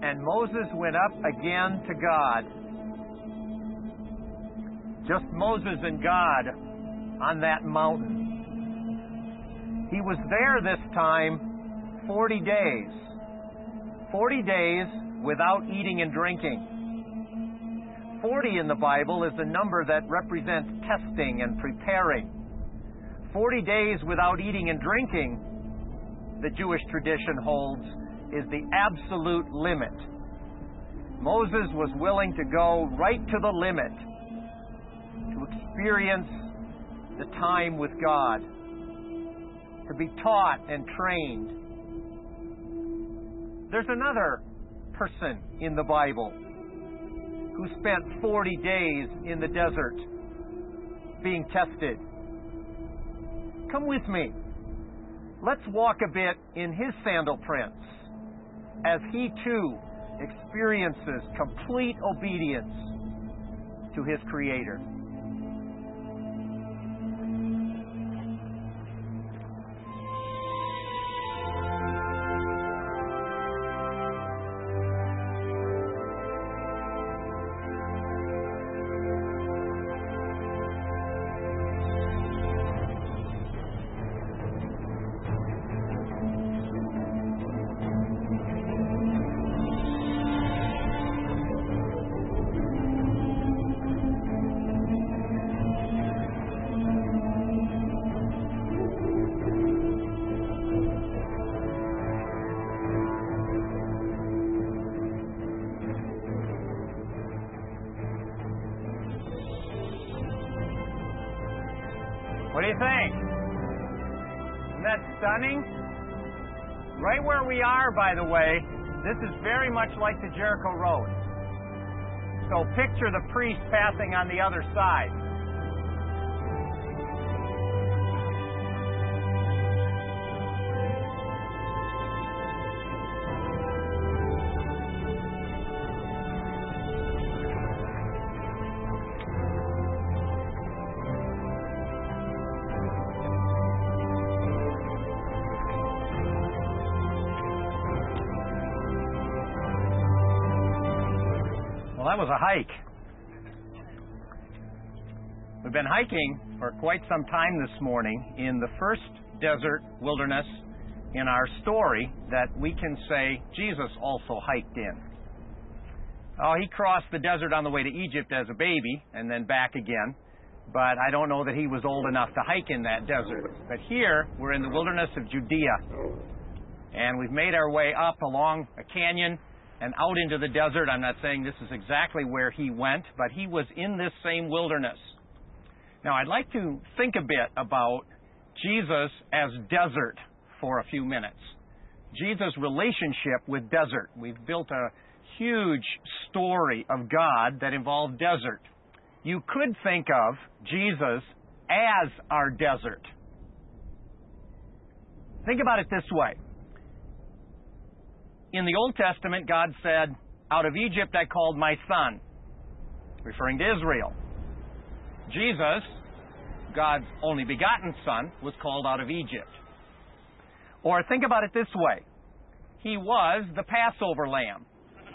And Moses went up again to God. Just Moses and God on that mountain. He was there this time 40 days. 40 days without eating and drinking. 40 in the Bible is a number that represents testing and preparing. 40 days without eating and drinking, the Jewish tradition holds, is the absolute limit. Moses was willing to go right to the limit to experience the time with God, to be taught and trained. There's another person in the Bible who spent 40 days in the desert being tested. Come with me. Let's walk a bit in his sandal prints as he too experiences complete obedience to his Creator. What do you think? Isn't that stunning? Right where we are, by the way, this is very much like the Jericho Road. So picture the priest passing on the other side. Well, that was a hike. We've been hiking for quite some time this morning in the first desert wilderness in our story that we can say Jesus also hiked in. Oh, he crossed the desert on the way to Egypt as a baby and then back again, but I don't know that he was old enough to hike in that desert. But here, we're in the wilderness of Judea, and we've made our way up along a canyon and out into the desert. I'm not saying this is exactly where he went, but he was in this same wilderness. Now, I'd like to think a bit about Jesus as desert for a few minutes. Jesus' relationship with desert. We've built a huge story of God that involved desert. You could think of Jesus as our desert. Think about it this way. In the Old Testament, God said, "Out of Egypt I called my son," referring to Israel. Jesus, God's only begotten Son, was called out of Egypt. Or think about it this way. He was the Passover lamb.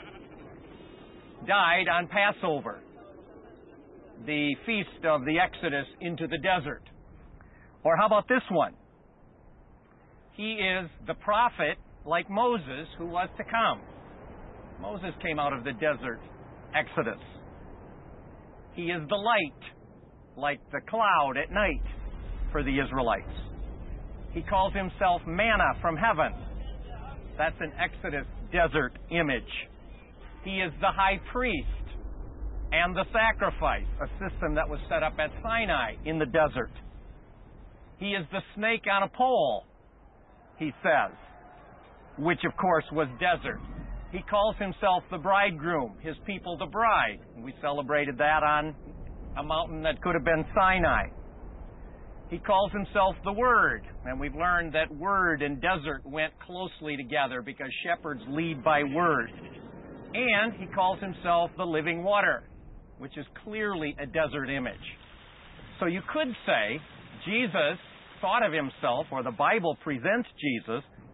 Died on Passover, the feast of the Exodus into the desert. Or how about this one? He is the prophet like Moses who was to come. Moses came out of the desert Exodus. He is the light, like the cloud at night for the Israelites. He calls himself manna from heaven. That's an Exodus desert image. He is the high priest and the sacrifice, a system that was set up at Sinai in the desert. He is the snake on a pole, he says, which of course was desert. He calls himself the bridegroom, his people the bride. We celebrated that on a mountain that could have been Sinai. He calls himself the Word, and we've learned that Word and desert went closely together because shepherds lead by word. And he calls himself the living water, which is clearly a desert image. So you could say Jesus thought of himself, or the Bible presents Jesus,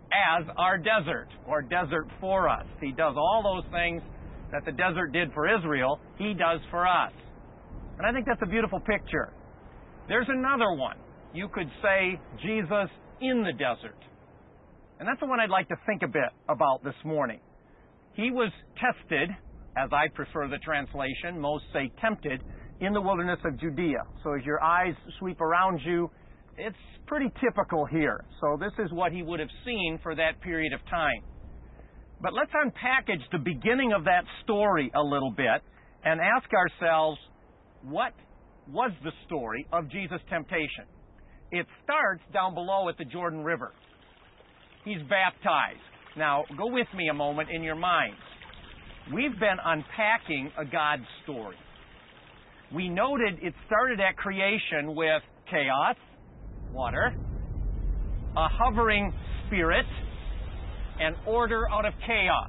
as our desert, or desert for us. He does all those things that the desert did for Israel, He does for us. And I think that's a beautiful picture. There's another one. You could say Jesus in the desert. And that's the one I'd like to think a bit about this morning. He was tested, as I prefer the translation, most say tempted, in the wilderness of Judea. So as your eyes sweep around you, it's pretty typical here. So this is what He would have seen for that period of time. But let's unpackage the beginning of that story a little bit and ask ourselves, what was the story of Jesus' temptation? It starts down below at the Jordan River. He's baptized. Now, go with me a moment in your minds. We've been unpacking a God story. We noted it started at creation with chaos, water, a hovering spirit, and order out of chaos.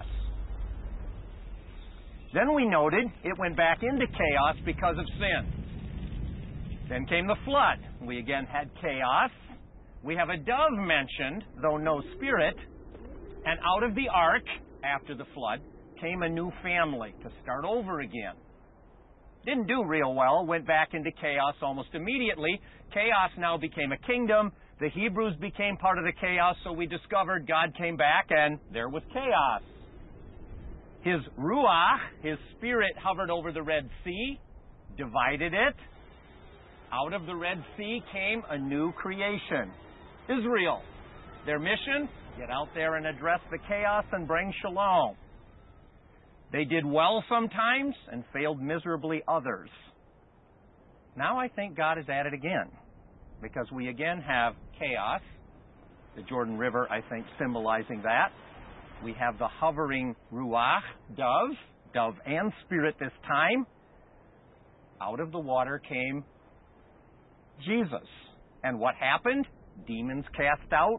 Then we noted it went back into chaos because of sin. Then came the flood. We again had chaos. We have a dove mentioned, though no spirit. And out of the ark, after the flood, came a new family to start over again. Didn't do real well, went back into chaos almost immediately. Chaos now became a kingdom. The Hebrews became part of the chaos, so we discovered God came back and there was chaos. His Ruach, His Spirit, hovered over the Red Sea, divided it. Out of the Red Sea came a new creation, Israel. Their mission, get out there and address the chaos and bring shalom. They did well sometimes and failed miserably others. Now I think God is at it again, because we again have chaos, the Jordan River, I think, symbolizing that. We have the hovering Ruach, dove and spirit this time. Out of the water came Jesus. And what happened? Demons cast out,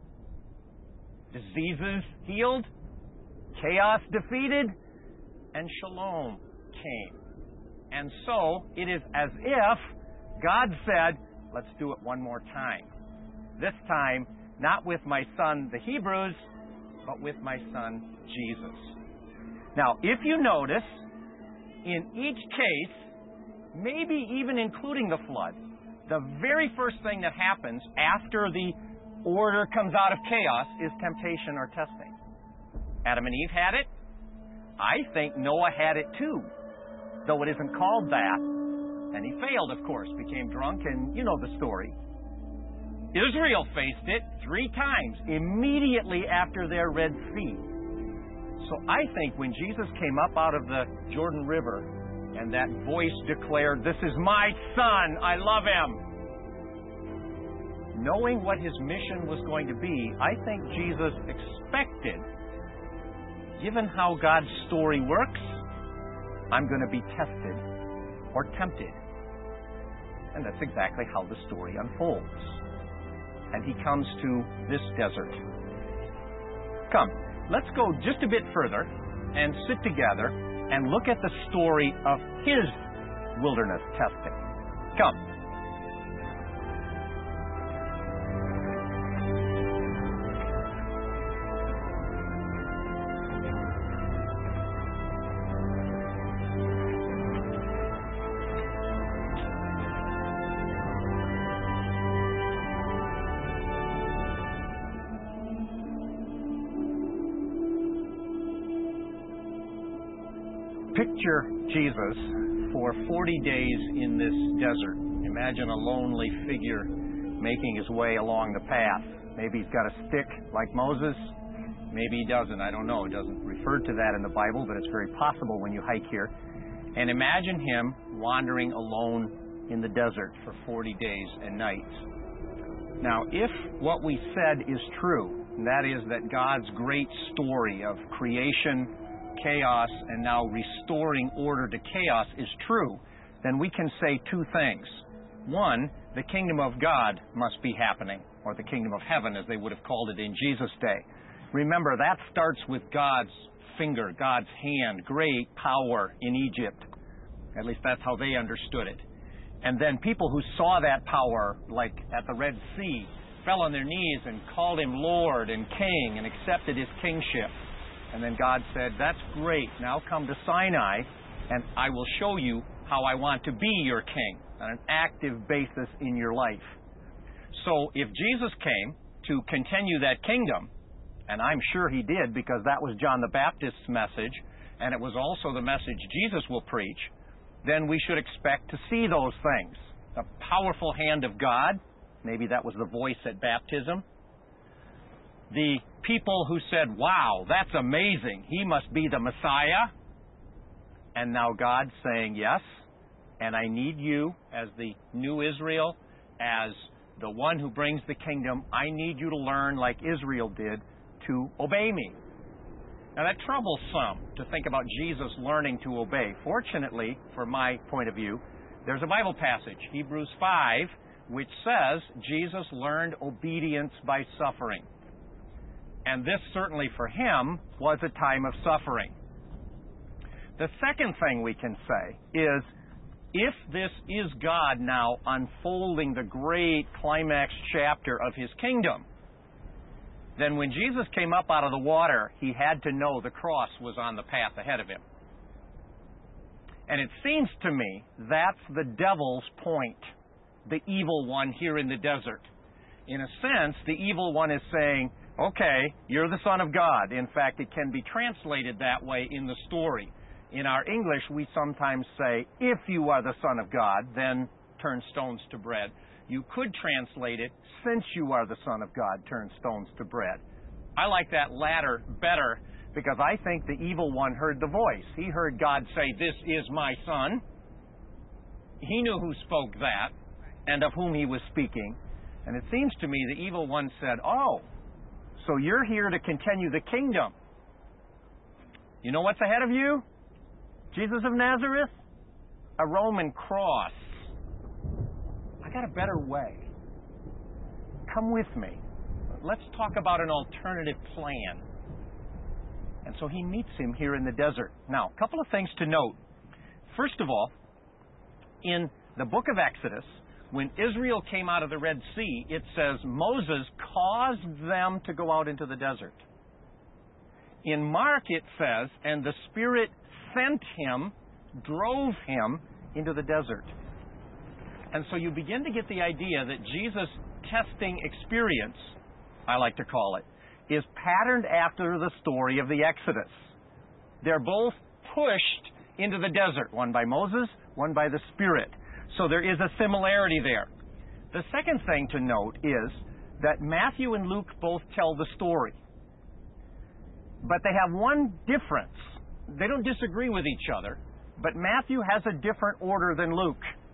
diseases healed, chaos defeated, and shalom came. And so it is as if God said, let's do it one more time. This time, not with my son, the Hebrews, but with my son, Jesus. Now, if you notice, in each case, maybe even including the flood, the very first thing that happens after the order comes out of chaos is temptation or testing. Adam and Eve had it. I think Noah had it too, though it isn't called that. And he failed, of course, became drunk, and you know the story. Israel faced it 3 times immediately after their Red Sea. So I think when Jesus came up out of the Jordan River and that voice declared, "This is my son, I love him," knowing what his mission was going to be, I think Jesus expected, given how God's story works, I'm going to be tested or tempted. And that's exactly how the story unfolds. And he comes to this desert. Come, let's go just a bit further and sit together and look at the story of his wilderness testing. Come. Picture Jesus for 40 days in this desert. Imagine a lonely figure making his way along the path. Maybe he's got a stick like Moses. Maybe he doesn't. I don't know. It doesn't refer to that in the Bible, but it's very possible when you hike here. And imagine him wandering alone in the desert for 40 days and nights. Now, if what we said is true, and that is that God's great story of creation, chaos, and now restoring order to chaos is true, then we can say 2 things. One, the kingdom of God must be happening, or the kingdom of heaven as they would have called it in Jesus' day. Remember, that starts with God's finger, God's hand, great power in Egypt. At least that's how they understood it. And then people who saw that power, like at the Red Sea, fell on their knees and called him Lord and King and accepted his kingship. And then God said, that's great. Now come to Sinai, and I will show you how I want to be your king on an active basis in your life. So if Jesus came to continue that kingdom, and I'm sure he did because that was John the Baptist's message, and it was also the message Jesus will preach, then we should expect to see those things. The powerful hand of God, maybe that was the voice at baptism. The people who said, wow, that's amazing, he must be the Messiah. And now God saying, yes, and I need you as the new Israel, as the one who brings the kingdom. I need you to learn, like Israel did, to obey me. Now that troubles some to think about Jesus learning to obey. Fortunately, from my point of view, there's a Bible passage, Hebrews 5, which says Jesus learned obedience by suffering. And this certainly for him was a time of suffering. The second thing we can say is, if this is God now unfolding the great climax chapter of his kingdom, then when Jesus came up out of the water, he had to know the cross was on the path ahead of him. And it seems to me that's the devil's point, the evil one here in the desert. In a sense, the evil one is saying, okay, you're the Son of God. In fact, it can be translated that way in the story. In our English, we sometimes say, if you are the Son of God, then turn stones to bread. You could translate it, since you are the Son of God, turn stones to bread. I like that latter better because I think the evil one heard the voice. He heard God say, this is my Son. He knew who spoke that and of whom he was speaking. And it seems to me the evil one said, oh, so you're here to continue the kingdom. You know what's ahead of you? Jesus of Nazareth? A Roman cross. I got a better way. Come with me. Let's talk about an alternative plan. And so he meets him here in the desert. Now, a couple of things to note. First of all, in the book of Exodus, when Israel came out of the Red Sea, it says Moses caused them to go out into the desert. In Mark, it says, and the Spirit sent him, drove him into the desert. And so you begin to get the idea that Jesus' testing experience, I like to call it, is patterned after the story of the Exodus. They're both pushed into the desert, one by Moses, one by the Spirit. So there is a similarity there. The second thing to note is that Matthew and Luke both tell the story. But they have one difference. They don't disagree with each other, but Matthew has a different order than Luke.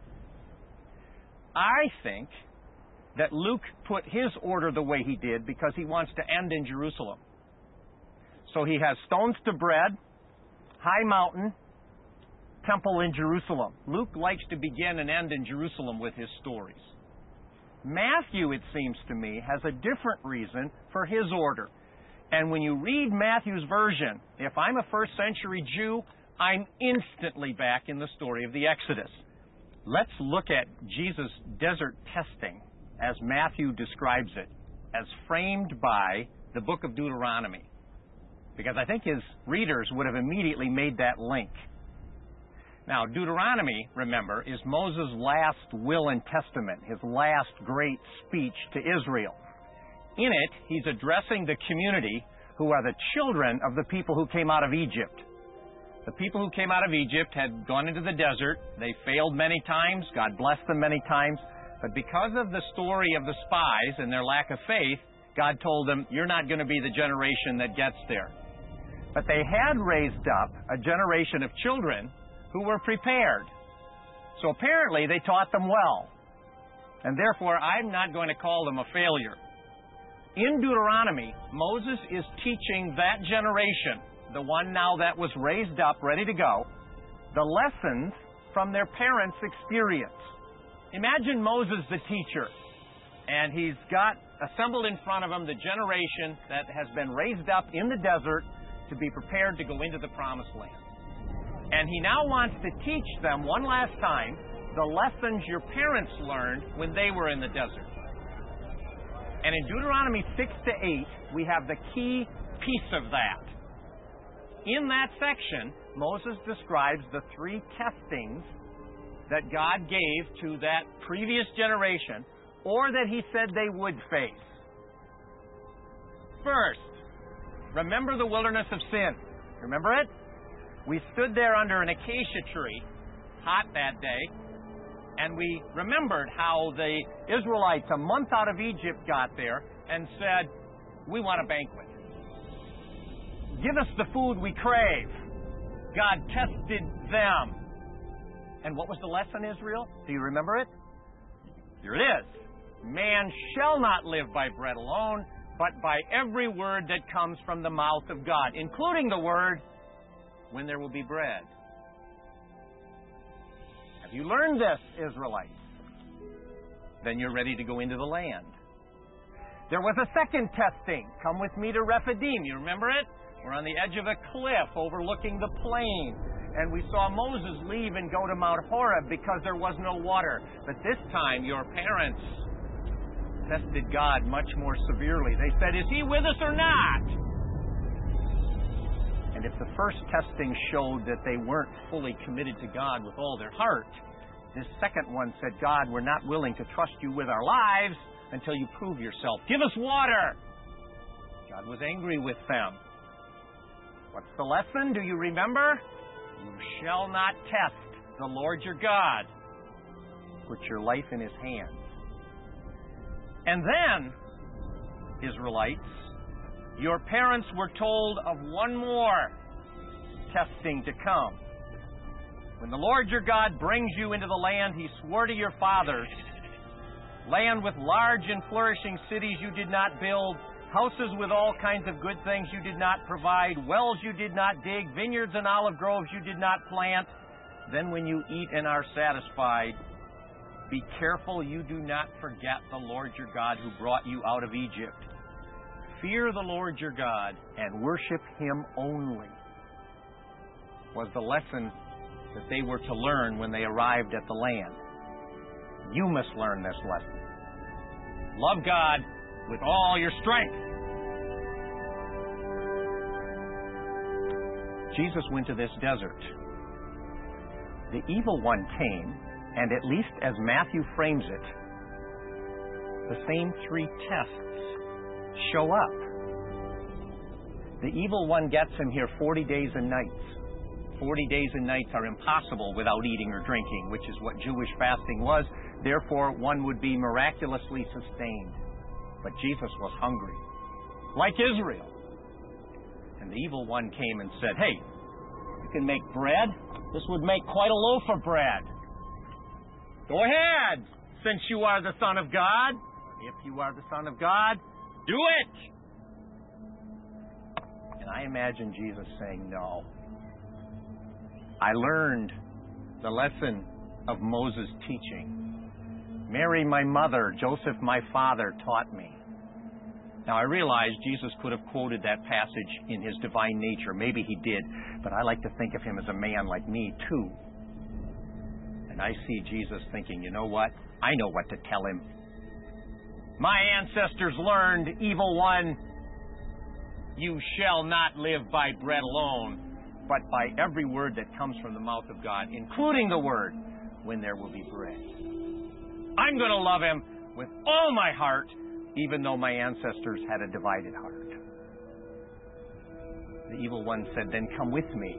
I think that Luke put his order the way he did because he wants to end in Jerusalem. So he has stones to bread, high mountain, temple in Jerusalem. Luke likes to begin and end in Jerusalem with his stories. Matthew, it seems to me, has a different reason for his order. And when you read Matthew's version, if I'm a first century Jew, I'm instantly back in the story of the Exodus. Let's look at Jesus' desert testing as Matthew describes it, as framed by the book of Deuteronomy. Because I think his readers would have immediately made that link. Now, Deuteronomy, remember, is Moses' last will and testament, his last great speech to Israel. In it, he's addressing the community who are the children of the people who came out of Egypt. The people who came out of Egypt had gone into the desert. They failed many times. God blessed them many times. But because of the story of the spies and their lack of faith, God told them, you're not going to be the generation that gets there. But they had raised up a generation of children who were prepared. So apparently they taught them well. And therefore, I'm not going to call them a failure. In Deuteronomy, Moses is teaching that generation, the one now that was raised up, ready to go, the lessons from their parents' experience. Imagine Moses the teacher, and he's got assembled in front of him the generation that has been raised up in the desert to be prepared to go into the promised land. And he now wants to teach them one last time the lessons your parents learned when they were in the desert. And in Deuteronomy 6 to 8, we have the key piece of that. In that section, Moses describes the three testings that God gave to that previous generation, or that He said they would face. First, remember the wilderness of sin. Remember it? We stood there under an acacia tree, hot that day, and we remembered how the Israelites, a month out of Egypt, got there and said, "We want a banquet. Give us the food we crave." God tested them. And what was the lesson, Israel? Do you remember it? Here it is. Man shall not live by bread alone, but by every word that comes from the mouth of God, including the word, when there will be bread. Have you learned this, Israelites? Then you're ready to go into the land. There was a second testing. Come with me to Rephidim. You remember it? We're on the edge of a cliff overlooking the plain. And we saw Moses leave and go to Mount Horeb because there was no water. But this time, your parents tested God much more severely. They said, "Is He with us or not?" And if the first testing showed that they weren't fully committed to God with all their heart, this second one said, "God, we're not willing to trust You with our lives until You prove Yourself. Give us water." God was angry with them. What's the lesson? Do you remember? You shall not test the Lord your God. Put your life in His hands. And then, Israelites, your parents were told of one more testing to come. When the Lord your God brings you into the land He swore to your fathers, land with large and flourishing cities you did not build, houses with all kinds of good things you did not provide, wells you did not dig, vineyards and olive groves you did not plant, then when you eat and are satisfied, be careful you do not forget the Lord your God who brought you out of Egypt. Fear the Lord your God and worship Him only, was the lesson that they were to learn when they arrived at the land. You must learn this lesson. Love God with all your strength. Jesus went to this desert. The evil one came, and at least as Matthew frames it, the same three tests show up. The evil one gets him here 40 days and nights. 40 days and nights are impossible without eating or drinking, which is what Jewish fasting was. Therefore, one would be miraculously sustained. But Jesus was hungry, like Israel. And the evil one came and said, "Hey, you can make bread? This would make quite a loaf of bread. Go ahead, since you are the Son of God. If you are the Son of God, do it." And I imagine Jesus saying, "No. I learned the lesson of Moses' teaching. Mary, my mother, Joseph, my father, taught me." Now, I realize Jesus could have quoted that passage in His divine nature. Maybe He did, but I like to think of Him as a man like me, too. And I see Jesus thinking, you know what? I know what to tell him. My ancestors learned, evil one, you shall not live by bread alone, but by every word that comes from the mouth of God, including the word, when there will be bread. I'm going to love Him with all my heart, even though my ancestors had a divided heart. The evil one said, "Then come with me."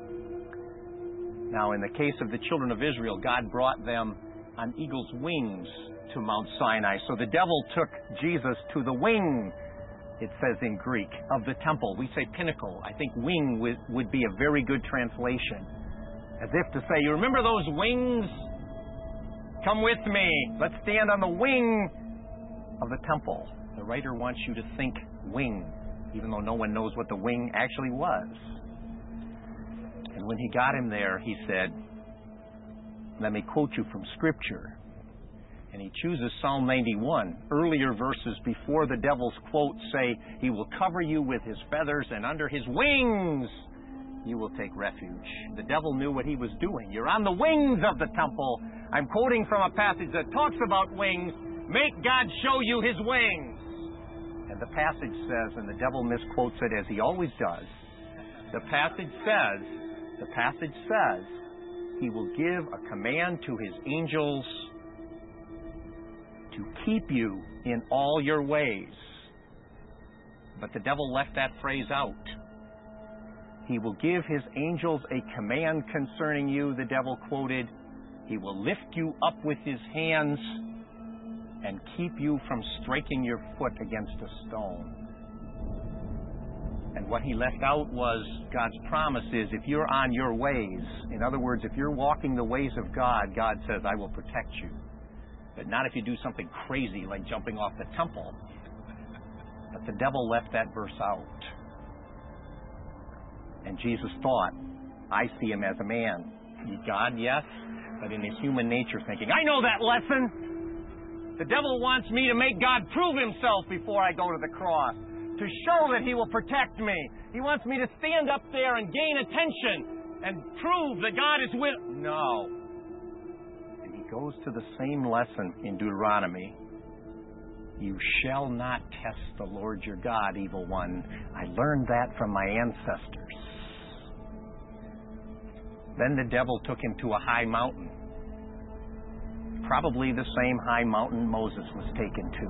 Now, in the case of the children of Israel, God brought them on eagle's wings to Mount Sinai. So the devil took Jesus to the wing, it says in Greek, of the temple. We say pinnacle. I think wing would be a very good translation. As if to say, you remember those wings? Come with me. Let's stand on the wing of the temple. The writer wants you to think wing, even though no one knows what the wing actually was. And when he got him there, he said, let me quote you from Scripture. And he chooses Psalm 91. Earlier verses before the devil's quote say, He will cover you with His feathers, and under His wings you will take refuge. The devil knew what he was doing. You're on the wings of the temple. I'm quoting from a passage that talks about wings. Make God show you His wings. And the passage says, and the devil misquotes it as he always does, the passage says, he will give a command to his angels to keep you in all your ways. But the devil left that phrase out. He will give his angels a command concerning you, the devil quoted. He will lift you up with his hands and keep you from striking your foot against a stone. And what he left out was God's promise is if you're on your ways, in other words, if you're walking the ways of God, God says, I will protect you. But not if you do something crazy like jumping off the temple. But the devil left that verse out. And Jesus thought, I see him as a man. God, yes, but in his human nature thinking, I know that lesson. The devil wants me to make God prove himself before I go to the cross, to show that he will protect me. He wants me to stand up there and gain attention and prove that God is with... No. And he goes to the same lesson in Deuteronomy. You shall not test the Lord your God, evil one. I learned that from my ancestors. Then the devil took him to a high mountain. Probably the same high mountain Moses was taken to.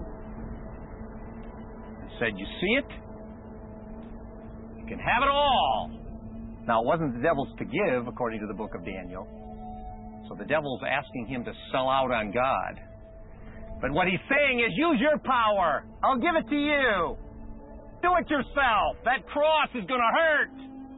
And said, you see it? You can have it all. Now, it wasn't the devil's to give, according to the book of Daniel. So the devil's asking him to sell out on God. But what he's saying is, use your power. I'll give it to you. Do it yourself. That cross is going to hurt.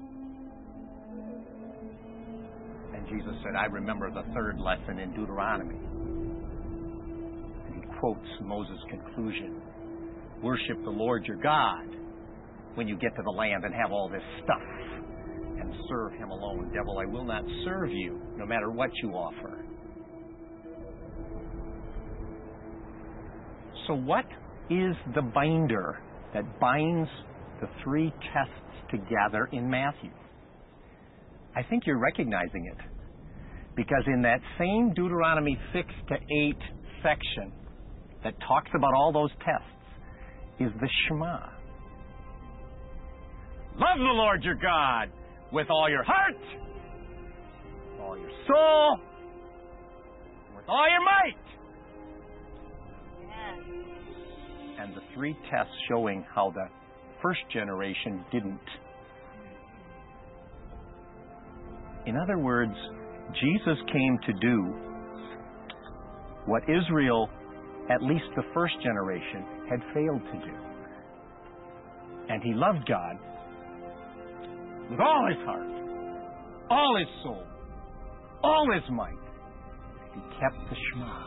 And Jesus said, I remember the third lesson in Deuteronomy. And he quotes Moses' conclusion. Worship the Lord your God when you get to the land and have all this stuff. And serve him alone. Devil, I will not serve you, no matter what you offer. So what is the binder that binds the three tests together in Matthew? I think you're recognizing it. Because in that same Deuteronomy 6-8 section that talks about all those tests is the Shema. Love the Lord your God with all your heart, with all your soul, with all your might. And the three tests showing how the first generation didn't. In other words, Jesus came to do what Israel, at least the first generation, had failed to do. And he loved God with all his heart, all his soul, all his might. He kept the Shema.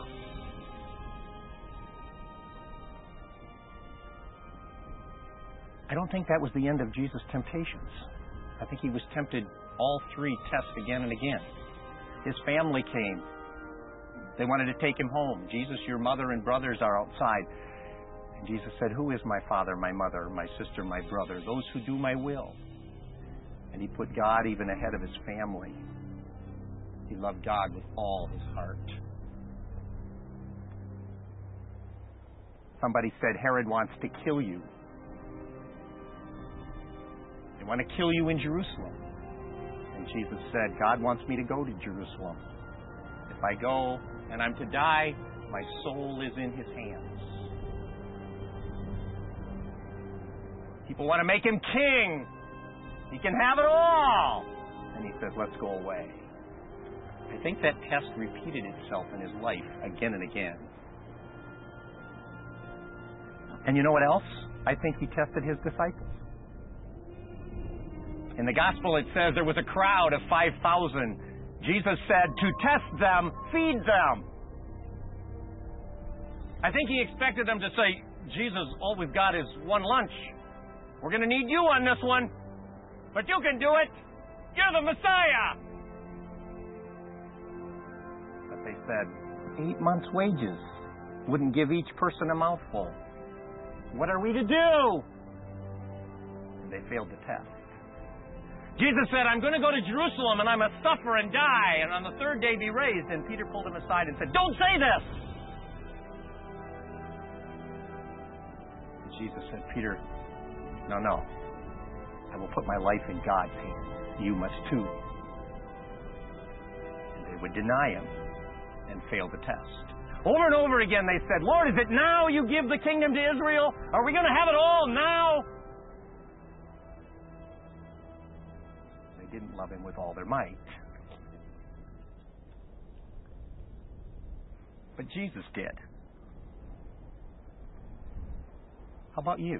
I don't think that was the end of Jesus' temptations. I think he was tempted all three tests again and again. His family came. They wanted to take him home. Jesus, your mother and brothers are outside. And Jesus said, who is my father, my mother, my sister, my brother? Those who do my will. And he put God even ahead of his family. He loved God with all his heart. Somebody said, Herod wants to kill you. They want to kill you in Jerusalem. And Jesus said, God wants me to go to Jerusalem. If I go and I'm to die, my soul is in his hands. People want to make him king. He can have it all. And he says, let's go away. I think that test repeated itself in his life again and again. And you know what else? I think he tested his disciples. In the gospel it says there was a crowd of 5,000. Jesus said, to test them, feed them. I think he expected them to say, Jesus, all we've got is one lunch. We're going to need you on this one. But you can do it. You're the Messiah. But they said, 8 months' wages wouldn't give each person a mouthful. What are we to do? And they failed the test. Jesus said, I'm going to go to Jerusalem and I must suffer and die and on the third day be raised. And Peter pulled him aside and said, don't say this. Jesus said, Peter, no. I will put my life in God's hands. You must too. And they would deny him and fail the test. Over and over again they said, Lord, is it now you give the kingdom to Israel? Are we going to have it all now? They didn't love him with all their might. But Jesus did. How about you?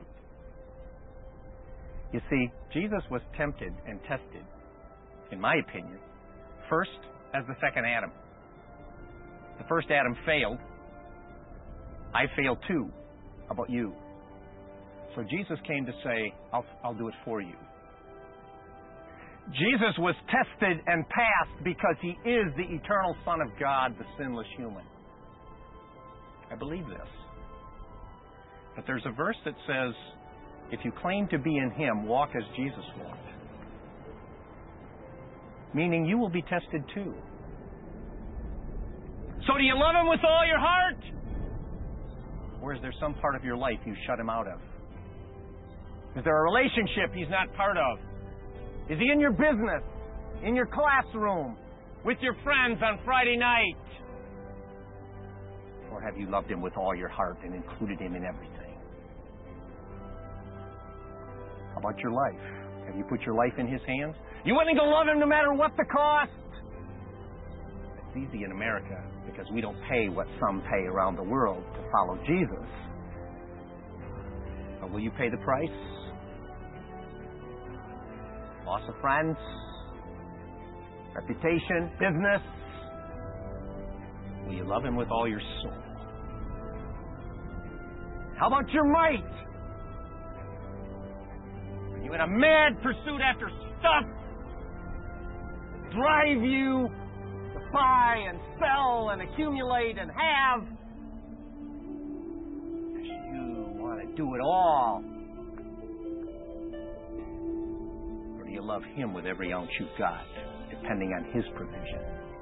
You see, Jesus was tempted and tested, in my opinion, first as the second Adam. The first Adam failed. I failed too. How about you? So Jesus came to say, I'll do it for you. Jesus was tested and passed because he is the eternal Son of God, the sinless human. I believe this. But there's a verse that says, if you claim to be in him, walk as Jesus walked. Meaning you will be tested too. So do you love him with all your heart? Or is there some part of your life you shut him out of? Is there a relationship he's not part of? Is he in your business? In your classroom? With your friends on Friday night? Or have you loved him with all your heart and included him in everything? How about your life? Have you put your life in his hands? You willing to love him no matter what the cost? It's easy in America because we don't pay what some pay around the world to follow Jesus. But will you pay the price? Loss of friends? Reputation? Business? Will you love him with all your soul? How about your might? Are you in a mad pursuit after stuff? Drive you to buy and sell and accumulate and have? Because you want to do it all. Or do you love him with every ounce you've got, depending on his provision?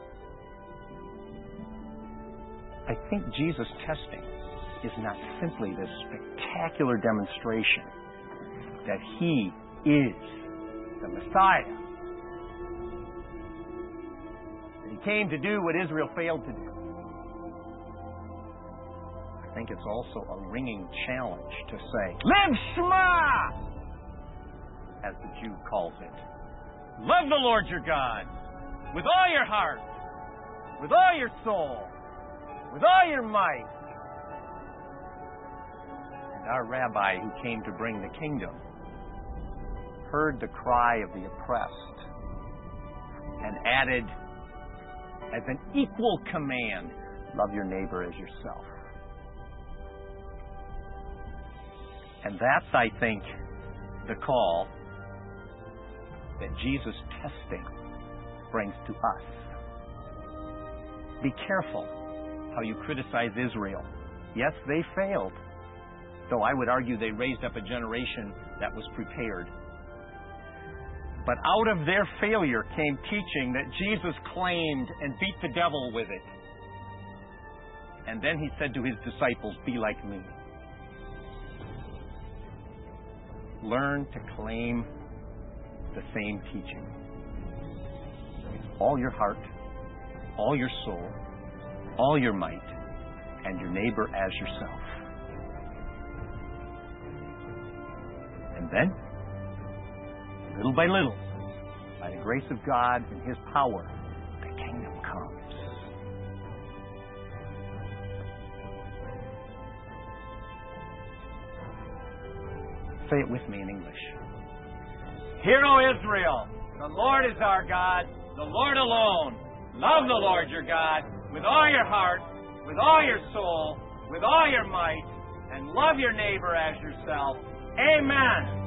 I think Jesus' testing is not simply this spectacular demonstration that he is the Messiah. That he came to do what Israel failed to do. I think it's also a ringing challenge to say, Live Shema! As the Jew calls it. Love the Lord your God with all your heart, with all your soul, with all your might. And our rabbi who came to bring the kingdom heard the cry of the oppressed and added as an equal command, love your neighbor as yourself. And that's, I think, the call that Jesus' testing brings to us. Be careful how you criticize Israel. Yes, they failed, though I would argue they raised up a generation that was prepared. But out of their failure came teaching that Jesus claimed and beat the devil with it. And then he said to his disciples, be like me. Learn to claim the same teaching. All your heart, all your soul, all your might, and your neighbor as yourself. And then, little by little, by the grace of God and his power, the kingdom comes. Say it with me in English. Hear, O Israel, the Lord is our God, the Lord alone. Love the Lord your God with all your heart, with all your soul, with all your might, and love your neighbor as yourself. Amen.